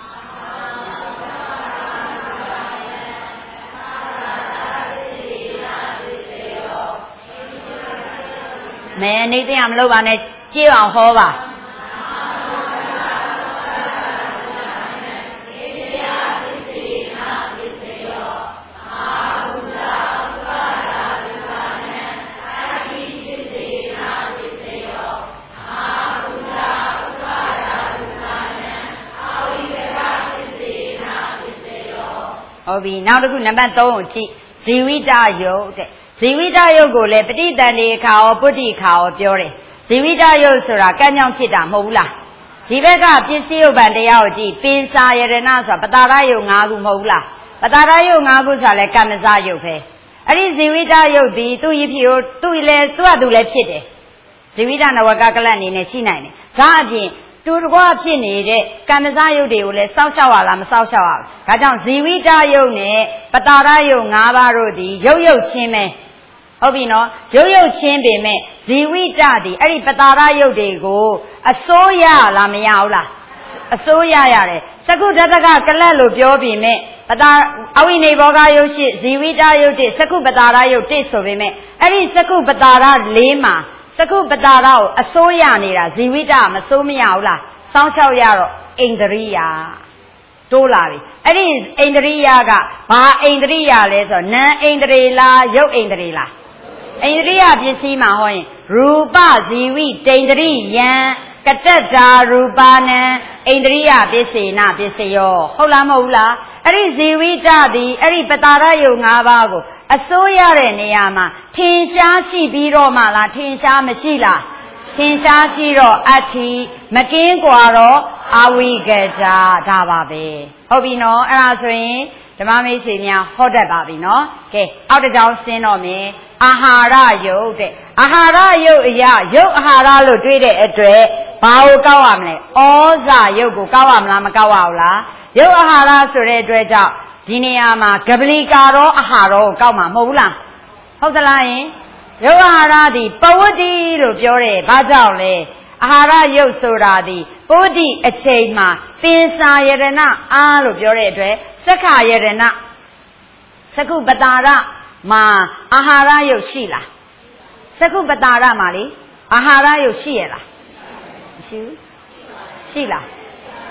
မဲနေသိအောင်မလုပ်ပါနဲ့ကြည့်အောင်ဟောပါဟုတ်ပြီနောက်တစ်ခုနံပါတ်၃ကိုကြည့်ဇီဝိတယုတ်တဲ့ဇီဝိတယုတ်ကိုလည်းပဋိသန္ဓေခါရောပုတ္တိခါရောပြောတယ်ဇီဝိတယုတ်ဆိုတာကံကြောင့်ဖြစ်တာမဟုတ်ဘူးလားဒီဘက်ကပစ္စည်းယုတ်ပံတရားကိုကြည့်ပင်စာယတနာဆိုတာပတာရယုတ်၅ခုမဟုတ်ဘူးလားပတာရယုတ်၅ခုဆိုတာလည်းကမ္မစယုတ်ပဲအဲ့ဒီဇီဝိတယုတ်ဒီသူ့ရဖြစ်ကိုသူ့လည်းသူ့ဟာသူလည်းဖြစ်တယ်ဇီဝိတနဝကကလတ်အနေနဲ့ရှိနိုင်တယ်ဒါအပြင်တူတကွဖြစ်နေတဲ့ကမ္မစယုတ်တွေကိုလည်းစောက်ရှောက်ရလားမစောက်ရှောက်ရဘူးဒါကြောင့်ဇီဝိတယုတ်နဲ့ပတာရယုတ်၅ပါးတို့ဒီယုတ်ယုတ်ချင်းပဲဟုတ်ပြီနော်ရုပ်ရုပ်ချင်းပေမဲ့ဇီဝိတဒီအဲ့ဒီပတာရယုတ်တွေကိုအစိုးရလားမရဘူးလားအစိုးရရတယ်သကုဓတကကလတ်လို့ပြောပြီးမဲ့ပတာအဝိနေဘောဂယုတ်ရှိဇီဝိတယုတ်တိသကုပတာရယုတ်တိဆိုပေမဲ့အဲ့ဒီသကုပတာရ၄မှာသကုပတာရကိုအစိုးရနေတာဇီဝိတမစိုးမရဘူးလားစောင်းလျှောက်ရတော့ဣန္ဒရိယတိုးလာပြီအဲ့ဒီဣန္ဒရိယကဘာဣန္ဒရိယလဲဆိုတော့နံဣန္ဒြေလားယုတ်ဣန္ဒြေလားဣန္ဒြိယပစ္စည်းမှာဟောရင်ရူပဇီဝိတိန္ဒြိယံကတ္တတာရူပနံဣန္ဒြိယပစ္စေနပစ္စယောဟုတ်လားမဟုတ်ဘူးလားအဲ့ဒီဇီဝိတသည်အဲ့ဒီပတာရယုတ်၅ပါးကိုအစိုးရတဲ့နေရာမှာထင်ရှားရှိပြီးတော့မှလားထင်ရှားမရှိလားထင်ရှားရှိတော့အဋ္ဌိမကင်းกว่าတော့အဝိကတာဒါပါပဲဟုတ်ပြီနော်အဲ့ဒါဆိုရင်ဓမ္မမိတ်ဆွေများဟောတတ်ပါပြီနော်ကဲအောက်တစ်ကြောင်းဆင်းတော့မယ်အာဟာရယုတ်တဲ့အာဟာရယုတ်အရာယုတ်အာဟာရလို့တွေးတဲ့အတွက်ဘာကိုကောက်ရမလဲဩဇာယုတ်ကိုကောက်ရမလားမကောက်ရဘူးလားယုတ်အာဟာရဆိုတဲ့အတွက်ကြောင့်ဒီနေရာမှာကပလီကာရောအာဟာရောကိုကောက်မှာမဟုတ်ဘူးလားဟုတ်သလားယင်ယုတ်အာဟာရသည်ပဝတ္တိလို့ပြောတယ်ဘာကြောင့်လဲအာဟာရယုတ်ဆိုတာသည်ပုဒ္ဓိအချိန်မှာပင်စာယတနာအားလို့ပြောတဲ့အတွက်သက္ခာယတနာသကုပတာရမှာအာဟာရယုတ်ရှိလားသကုပတာရမှာလေအာဟာရယုတ်ရှိရလားမရှိဘူးရှိလား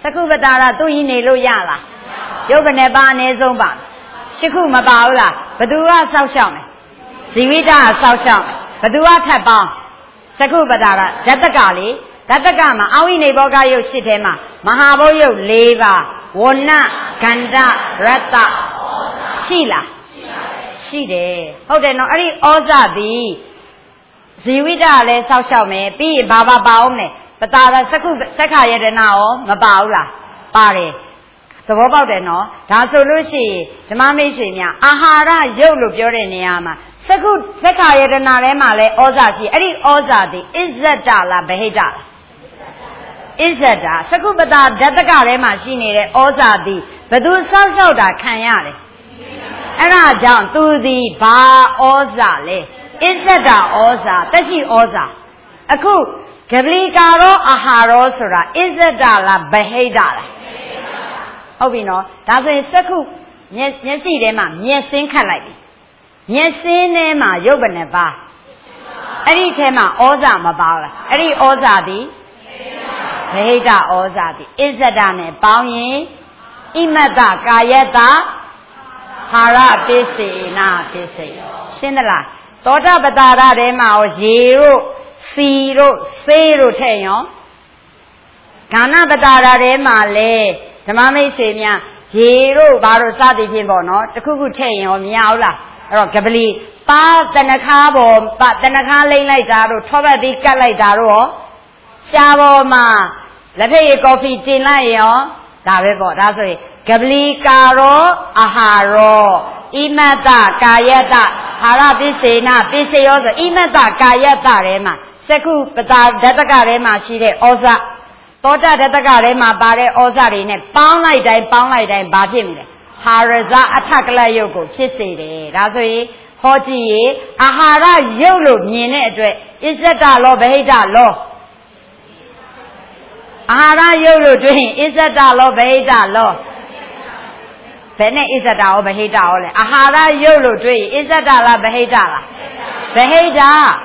ကုပတာရသူ့ရင်နေလို့ရလားရုပ်ကနေပါအနည်းဆုံးပါရှိခုမပါဘူးလားဘသူကစောက်ရှောက်မယ်ဇီဝိတကစောက်ရှောက်မယ်ဘသူကထပ်ပေါင်းသကုပတာရဓတ္တကလေဓတ္တကမှာအဝိနေဘောကယုတ်ရှိထဲမှာမဟာဘုတ်ယုတ်၄ပါးဝဏဂန္ဓရတ္တရှိလားရှိတယ်ဟုတ်တယ်နော်အဲ့ဒီဩဇသည်ဇီဝိတကလည်းစောက်ရှောက်မယ်ပြီးရင်ဘာဘာပါအောင်လဲပတာရသကုသက္ခယတနာရောမပါဘူးလားပါတယ်သဘောပေါက်တယ်နော်ဒါဆိုလို့ရှိရင်ဓမ္မမိတ်ဆွေများအာဟာရရုပ်လို့ပြောတဲ့နေရာမှာသကုသက္ခယတနာထဲမှာလည်းဩဇာရှိအဲ့ဒီဩဇာသည်အစ္ဆဒလားဗဟိတလားအစ္ဆဒသကုပတာဓတ္တကထဲမှာရှိနေတဲ့ဩဇာသည်ဘသူစောက်ရှောက်တာခံရတယ်အဲ့ဒါကြောင့်သူသည်ဘာဩဇာလဲအစ္ဆဒဩဇာတက်ရှိဩဇာအခုဂဗလိကာရောအာဟာရောဆိုတာအစ္ဆဒလားဗဟိတလားဟုတ်ပြီနော်ဒါဆိုရင်စက္ခုမျက်မျက်စိထဲမှာမျက်စင်းခတ်လိုက်ပြီမျက်စင်းထဲမှာရုပ်ဘယ်နှပါအဲ့ဒီထဲမှာဩဇာမပါဘူးလားအဲ့ဒီဩဇာသည်ဗဟိတဩဇာသည်အစ္ဆဒနဲ့ပေါင်းရင်ဣမတ္တကာယတ္တဟာရပစ္စေနာပစ္စေရှင်းသလားသောတာပတာရထဲမှာရောရေတို့စီတို့ဆေးတို့ထည့်ရောဂာနပတာရထဲမှာလေဓမ္မမိတ်ဆွေများရေတို့ဘာတို့စသည်ဖြင့်ပေါ့နော်တခုခုထည့်ရင်ရောမရဘူးလားအဲ့တော့ကပလီပါတနခါပေါ်ပါတနခါလိမ့်လိုက်တာတို့ထောပတ်သီးကတ်လိုက်တာတို့ရောရှားပေါ်မှာလက်ဖက်ရည်ကော်ဖီတင်လိုက်ရောဒါပဲပေါ့ဒါဆိုရင်ကပလီကာရောအာဟာရောဣမတ္တကာယတ္တဟာရပစ္စေနပစ္စယောဆိုဣမတ္တကာယတ္တထဲမှာသက္ခုပတာဓတ္တကထဲမှာရှိတဲ့ဩဇာသောတာဓတ္တကထဲမှာပါတဲ့ဩဇာတွေနဲ့ပေါင်းလိုက်တိုင်းပေါင်းလိုက်တိုင်းဘာဖြစ်မလဲဟာရဇအထကလယုတ်ကိုဖြစ်စေတယ်ဒါဆိုရင်ဟောကြည့်ရေအာဟာရယုတ်လို့မြင်တဲ့အတွက်အစ္ဆဒလောဗဟိတလောအာဟာရယုတ်လို့တွေ့ရင်အစ္ဆဒလောဗဟိတလောဘယ်နဲ့အစ္ဆဒရောဗဟိတရောလဲအာဟာရယုတ်လို့တွေ့ရင်အစ္ဆဒလားဗဟိတလားဗဟိတ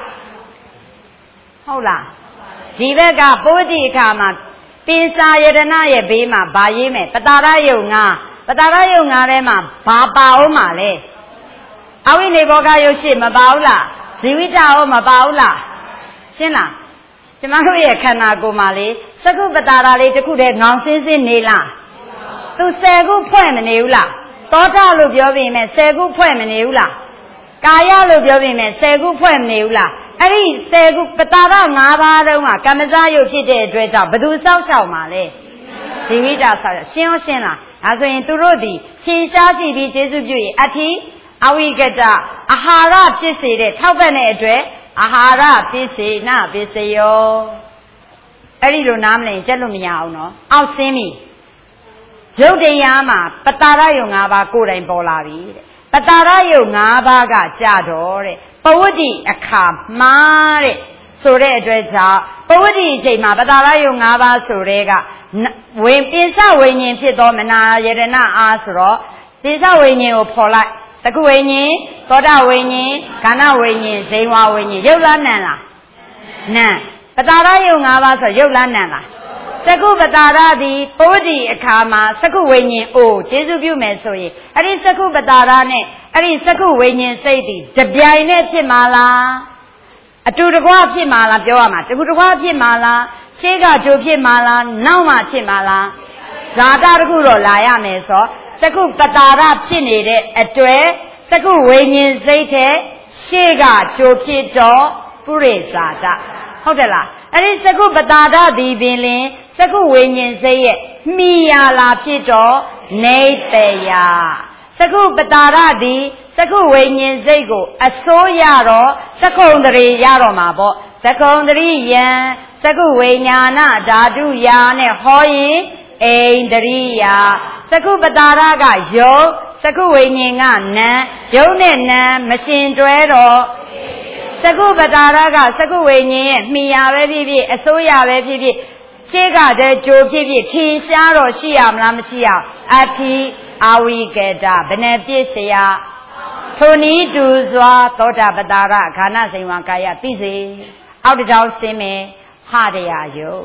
ဟုတ်လားဒီဘက်ကပုဝတိအခါမှာပိစာယတနာရဲ့ဘေးမှာဗာရေးမယ်ပတာရယုတ်ငါပတာရယုတ်ငါထဲမှာဘာပါအောင်မှာလဲအဝိနေဘောကယုတ်ရှိမပါဘူးလားဇီဝိတရောမပါဘူးလားရှင်းလားကျမတို့ရဲ့ခန္ဓာကိုယ်မှာလေသက္ကုပတာရလေးတစ်ခုတည်းငောင်စင်းစင်းနေလားသူဆယ်ခုဖွဲ့မနေဘူးလားသောတာလို့ပြောပြီးမယ်ဆယ်ခုဖွဲ့မနေဘူးလားကာယလို့ပြောပြီးမယ်ဆယ်ခုဖွဲ့မနေဘူးလားအဲ့ဒီဆယ်ခုပတာရ၅ပါးတုန်းကကမ္မဇယုတ်ဖြစ်တဲ့အတွက်ကြောင့်ဘသူစောက်ရှောက်မှာလဲဇီဝိတဆောက်ရှင်းရောရှင်းလားဒါဆိုရင်သူတို့ဒီရှင်းရှားရှိပြီးကျေစုပြုရင်အဋ္ဌိအဝိကတအာဟာရဖြစ်စေတဲ့ထောက်ပံ့တဲ့အတွက်အာဟာရပစ္စေနပစ္စယောအဲ့ဒီလိုနားမလည်ကျက်လို့မရအောင်နော်အောက်ဆင်းပြီရုပ်တရားမှာပတာရယုံ၅ပါးကိုယ်တိုင်ပေါ်လာပြီတဲ့ပတာရယုံ၅ပါးကကြတော့တဲ့ပဝတ္တိအခါမှာတဲ့ဆိုတဲ့အတွက်ကြောင့်ပဝတ္တိအချိန်မှာပတာရယုံ၅ပါးဆိုတဲ့ကဝင်ပိစဝိညာဉ်ဖြစ်သောမနာယတနာအားဆိုတော့ပိစဝိညာဉ်ကိုဖော်လိုက်သကုဝိညာဉ်သောတာဝိညာဉ်ခန္ဓာဝိညာဉ်ဇိဝဝိညာဉ်ရုပ်လားနံလားနံပတာရယုံ၅ပါးဆိုရုပ်လားနံလားသကုပတာရသည်ပုဝတ္တိအခါမှာသကုဝိညာဉ်အိုကျေစုပြုမယ်ဆိုရင်အဲ့ဒီသကုပတာရနဲ့အဲ့ဒီသကုဝိညာဉ်စိတ်သည်တပြိုင်နဲ့ဖြစ်မှာလားအတူတကွဖြစ်မှာလားပြောရမှာတူတကွဖြစ်မှာလားရှေးကကြိုဖြစ်မှာလားနောက်မှဖြစ်မှာလားဇာတာတခုတော့လာရမယ်ဆိုသကုပတာရဖြစ်နေတဲ့အတွက်သကုဝိညာဉ်စိတ်တဲ့ရှေးကကြိုဖြစ်တော့ပုရိဇာတဟုတ်တယ်လားအဲ့ဒီသကုပတာရသည်ပင်လင်သကုဝိညာဉ်စိတ်ရဲ့မိယာလာဖြစ်တော့နေတယသကုပတာရသည်သကုဝိညာဉ်စိတ်ကိုအစိုးရတော့သကုံတရေရတော့မှာပေါ့သကုံတရိယံသကုဝိညာဏဓာတုယာနဲ့ဟောရင်အိန္ဒရိယာသကုပတာရကယုတ်သကုဝိညာဉ်ကနံယုတ်နဲ့နံမရှင်တွဲတော့သကုပတာရကသကုဝိညာဉ်ရဲ့မိယာပဲဖြစ်ဖြစ်အစိုးရပဲဖြစ်ဖြစ်ရှေ့ကတည်းကြိုဖြစ်ဖြစ်ထင်ရှားတော့ရှိရမလားမရှိရအဋ္ဌိအာဝိကေတဘယ်နဲ့ပြည့်စရာထိုနည်းတူစွာသောတာပတာရခန္ဓာစိမ်ဝါကာယသိစေအောက်တစ်ကြောင်းဆင်းမယ်ဟတရားယုတ်တဲ့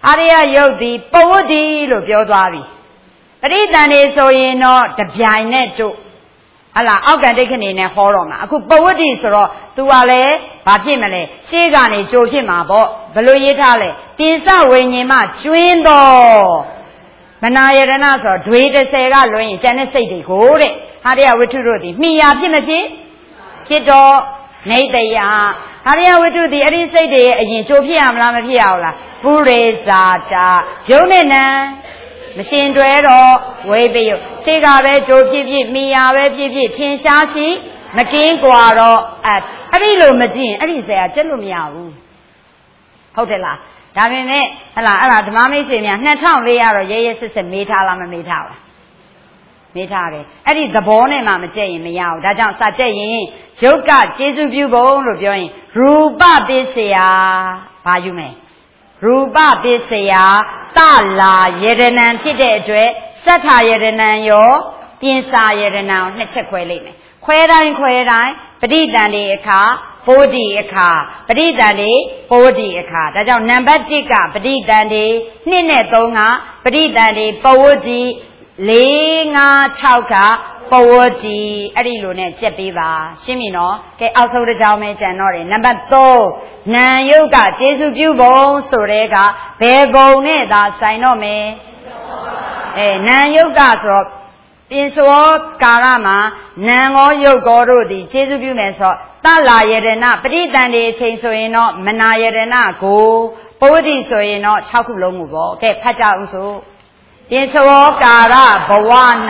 ဟာရိယယုတ်ဒီပဝတ္တိလို့ပြောသွားပြီပဋိသန္ဓေဆိုရင်တော့တပြိုင်နဲ့တို့ဟလာအောက်ကဒိဋ္ဌိနေနဲ့ဟောတော့မှာအခုပဝတ္တိဆိုတော့ तू ကလည်းဘာဖြစ်မလဲရှေ့ကနေကြိုဖြစ်မှာပေါ့ဘယ်လိုရေးထားလဲတင်စဝိညာဉ်မှကျွင်းတော့မနာယရဏဆိုတော့ဒွေတစ်ဆယ်ကလွှဲရင်ကျန်တဲ့စိတ်တွေကိုတဲ့ဟာရိယဝိထုတို့ဒီမိယာဖြစ်မဖြစ်ဖြစ်တော့နေတယဟာရိယဝိထုဒီအဲ့ဒီစိတ်တွေရဲ့အရင်ကြိုဖြစ်ရမလားမဖြစ်ရဘူးလားပုရိဇာတာယုံနဲ့နံမရှင်တွဲတော့ဝိပယုရှေ့ကပဲကြိုဖြစ်ဖြစ်မိယာပဲဖြစ်ဖြစ်ထင်ရှားရှိမကင်းกว่าတော့အဲ့အဲ့ဒီလိုမကြည့်ရင်အဲ့ဒီဇာတ်ကျက်လို့မရဘူးဟုတ်တယ်လားဒါပေမဲ့ဟလာအဲ့ဒါဓမ္မမိတ်ဆွေများနှစ်ထောင်လေးရတော့ရဲရဲစစ်စစ်မေးထားလားမမေးထားဘူးမေးထားတယ်အဲ့ဒီသဘောနဲ့မှမကြက်ရင်မရဘူးဒါကြောင့်စာကြက်ရင်ယုတ်ကကျေစုပြုပုံလို့ပြောရင်ရူပပစ္စယဘာယူမယ်ရူပပစ္စယတလာယရဏံဖြစ်တဲ့အတွက်စက္ခာယရဏံရောပြင်စာယရဏံနှစ်ချက်ခွဲလိုက်မယ်ခွဲတိုင်းခွဲတိုင်းပဋိသန္ဓေအခါပိုးတိအခါပဋိသန္ဓေပိုးတိအခါဒါကြောင့်နံပါတ်တစ်ကပဋိသန္ဓေနှစ်နဲ့သုံးကပဋိသန္ဓေပဝတ္တိလေးငါးခြောက်ကပဝတ္တိအဲ့ဒီလိုနဲ့ကြက်ပေးပါရှင်းပြီနော်ကဲအောက်ဆုံးတစ်ကြောင်းပဲကြံတော့တယ်နံပါတ်သုံးနံယုတ်ကကျေစုပြုပုံဆိုတဲ့ကဘယ်ပုံနဲ့သာဆိုင်တော့မယ်အဲနံယုတ်ကဆိုတော့ပြင်စောကာရမှာနံရောယုတ်ကောတို့သည်ကျေစုပြုမယ်ဆိုတလာယရဏပဋိသန္ဓေအချိန်ဆိုရင်တော့မနာယရဏကိုပိုးတိဆိုရင်တော့၆ခုလုံးကိုပေါ့ကဲဖတ်ကြအောင်ဆိုပြင်စောကာရဘဝ၌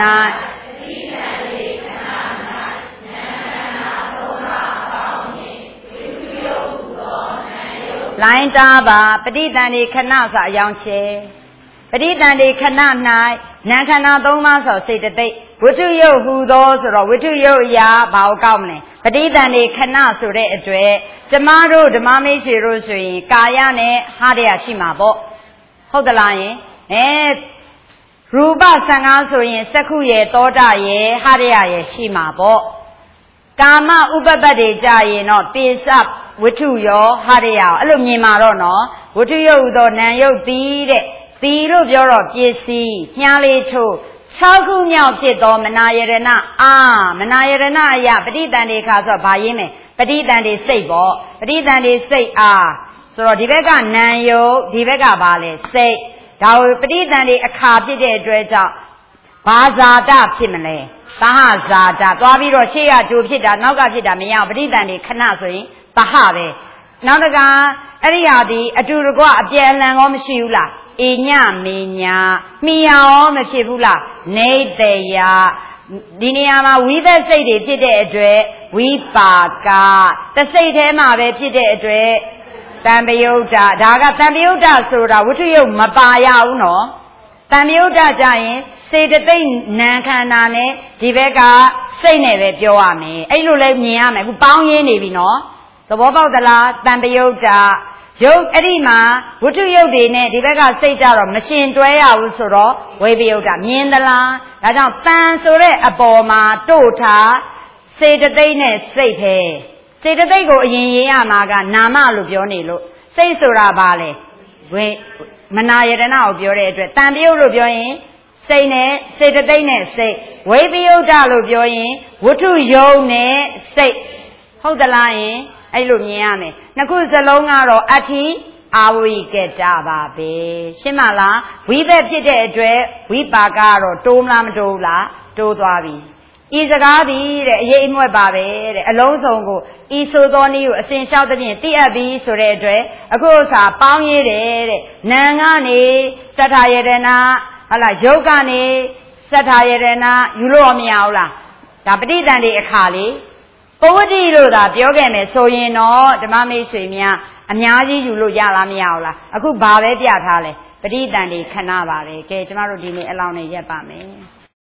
လိုင်းတာပါပဋိသန္ဓေခဏဆိုအယောင်ချေပဋိသန္ဓေခဏ၌နာခန္ဓာသုံးပါးဆိုစေတသိက်ဝိထုယုတ်ဟူသောဆိုတော့ဝိထုယုတ်အရာဘာကိုကောက်မလဲပဋိသန္ဓေခဏဆိုတဲ့အတွက်ကျမတို့ဓမ္မမိတ်ဆွေတို့ဆိုရင်ကာယနဲ့ဟာရယရှိမှာပေါ့ဟုတ်သလားယင်အဲရူပဆံဃာဆိုရင်စက္ခုရဲ့သောတာရဲ့ဟာရယရဲ့ရှိမှာပေါ့ကာမဥပပတ်တွေကြရင်တော့ပိစဝိထုရောဟာရယအဲ့လိုမြင်မှာတော့နော်ဝိထုယုတ်ဟူသောနာယုတ်တီးတဲ့သီလို့ပြောတော့ပစ္စည်းညားလေးထိုး၆ခုမြောက်ဖြစ်သောမနာယရဏအာမနာယရဏအယပဋိသန္ဓေခါဆိုတော့ဗာရင်းမယ်ပဋိသန္ဓေစိတ်ပေါ့ပဋိသန္ဓေစိတ်အာဆိုတော့ဒီဘက်ကနံယုတ်ဒီဘက်ကဗာလဲစိတ်ဒါကိုပဋိသန္ဓေအခါဖြစ်တဲ့အတွက်ကြောင့်ဘာဇာတဖြစ်မလဲသဟဇာတသွားပြီးတော့ရှေ့ကကြိုဖြစ်တာနောက်ကဖြစ်တာမရအောင်ပဋိသန္ဓေခဏဆိုရင်သဟပဲနောက်တကအဲ့ဒီဟာဒီအတူတကွအပြည့်အလံကောမရှိဘူးလားအေညမေညာမိရောမဖြစ်ဘူးလားနေတယဒီနေရာမှာဝိသက်စိတ်တွေဖြစ်တဲ့အတွက်ဝိပါကတစိတ်ထဲမှာပဲဖြစ်တဲ့အတွက်တံပယုတ်တာဒါကတံပယုတ်တာဆိုတာဝိထုယုတ်မပါရဘူးနော်တံပယုတ်တာကြရင်စေတသိက်နံခန္ဓာနဲ့ဒီဘက်ကစိတ်နဲ့ပဲပြောရမယ်အဲ့လိုလဲမြင်ရမယ်အခုပေါင်းရင်းနေပြီနော်သဘောပေါက်သလားတံပယုတ်တာယုတ်အဲ့ဒီမှာဝိထုယုတ်တွေနဲ့ဒီဘက်ကစိတ်ကြတော့မရှင်တွဲရဘူးဆိုတော့ဝိပယုတ်တာမြင်သလားဒါကြောင့်တန်ဆိုတဲ့အပေါ်မှာတို့ထားစေတသိက်နဲ့စိတ်ပဲစေတသိက်ကိုအရင်ရေးရမှာကနာမလို့ပြောနေလို့စိတ်ဆိုတာဘာလဲဝိမနာယတနာကိုပြောတဲ့အတွက်တန်ပယုတ်လို့ပြောရင်စိတ်နဲ့စေတသိက်နဲ့စိတ်ဝိပယုတ်တာလို့ပြောရင်ဝိထုယုတ်နဲ့စိတ်ဟုတ်သလားယင်အဲ့လိုမြင်ရမယ်နှစ်ခုစလုံးကတော့အဋ္ဌိအာဝိကတပါပဲရှင်းမလားဝိဘက်ဖြစ်တဲ့အတွက်ဝိပါကကတော့တိုးမလားမတိုးဘူးလားတိုးသွားပြီဤစကားသည်တဲ့အရေးအမွက်ပါပဲတဲ့အလုံးစုံကိုဤဆိုသောနည်းကိုအစဉ်လျှောက်သဖြင့်သိအပ်ပြီးဆိုတဲ့အတွက်အခုဥစ္စာပေါင်းရည်တယ်တဲ့နံကနေစတ္ထာယတနာဟလာယုတ်ကနေစတ္ထာယတနာယူလို့မရဘူးလားဒါပဋိသန္ဓေအခါလေးပဝတ္တိလို့သာပြောခဲ့မယ်ဆိုရင်တော့ဓမ္မမိတ်ဆွေများအများကြီးယူလို့ရလားမရဘူးလားအခုဘာပဲပြထားလဲပဋိသန္ဓေခဏပါပဲကဲကျမတို့ဒီနေ့အလောင်းနဲ့ရက်ပါမယ်